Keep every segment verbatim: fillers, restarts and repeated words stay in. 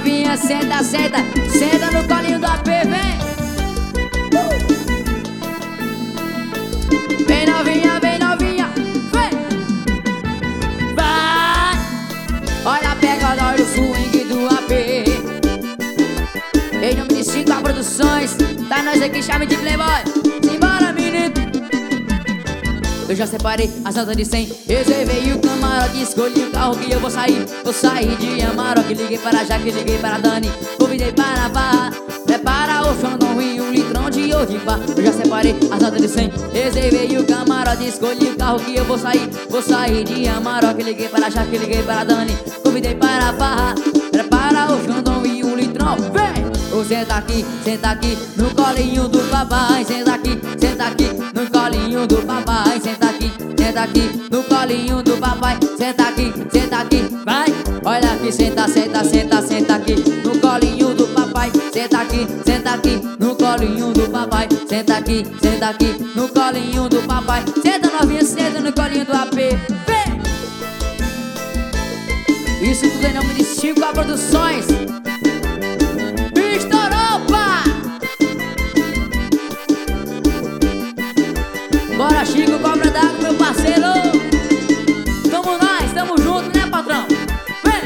novinha, senta, senta, senta no colinho do A P, vem. Vem novinha, vem novinha, vem. Vai. Olha a pegada, olha o swing do A P. Em nome de cinco A Produções, tá nós aqui, chame de Playboy. Simbora, menino. Eu já separei as notas de cem, reservei o camarote, escolhi o carro que eu vou sair. Vou sair de Amarok, liguei para a Jaque, liguei para a Dani, convidei para a barra. Prepara o Xandão e um litrão de Odipa. Eu já separei as notas de cem, reservei o camarote, escolhi o carro que eu vou sair. Vou sair de Amarok, liguei para a Jaque, liguei para a Dani, convidei para a barra. Prepara o Xandão e um litrão, vem! Oh, senta aqui, senta aqui no colinho do papai. Senta aqui, senta aqui no colinho do papai. Senta aqui, senta aqui no colinho do papai. Senta aqui, senta aqui, vai. Olha aqui, senta, senta, senta, senta aqui no colinho do papai. Senta aqui, senta aqui no colinho do papai. Senta aqui, senta aqui no colinho do papai. Senta novinha, senta no colinho do A P. Vem! Isso tudo em nome de cinco A Produções. Bora, Chico, cobra d'água, meu parceiro. Tamo nós, tamo junto, né, patrão? Vem!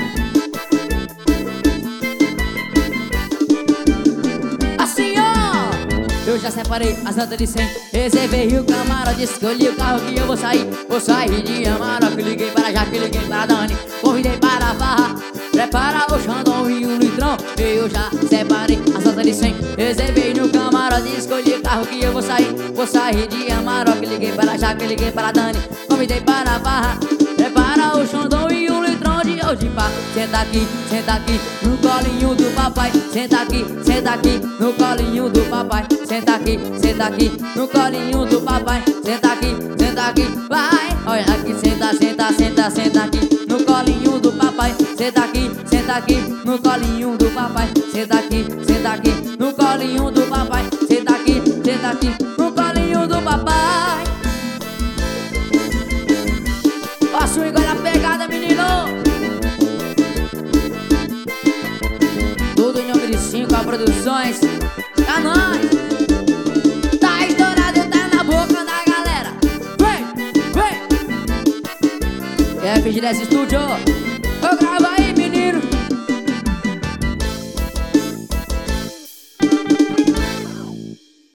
Assim, ó. Eu já separei as notas de cem, reservei o camarote, escolhi o carro que eu vou sair. Vou sair de Amarok, liguei para a Jaque, liguei para a Dani, convidei para a farra. Prepara o Xandão e um litrão. Eu já separei as notas de cem, reservei no camarote, escolhi o carro que eu vou sair. Vou sair de Amarok, liguei para a Jaque, liguei para a Dani, convidei para a barra. Prepara o Xandão e um litrão de Odipa. Senta aqui, senta aqui no colinho do papai. Senta aqui, senta aqui no colinho do papai. Senta aqui, senta aqui no colinho do papai. Senta aqui, senta aqui, vai. Olha aqui, senta, senta, senta, senta aqui no colinho do papai. Senta aqui, senta aqui no colinho do papai. Senta aqui, senta aqui no colinho do papai. Senta aqui, senta aqui no colinho do papai. Ó, swing, olha a pegada, menino. Tudo em nome de cinco A Produções. Tá nós. Tá estourado, tá na boca da galera. Vem, vem. F G dez Studio.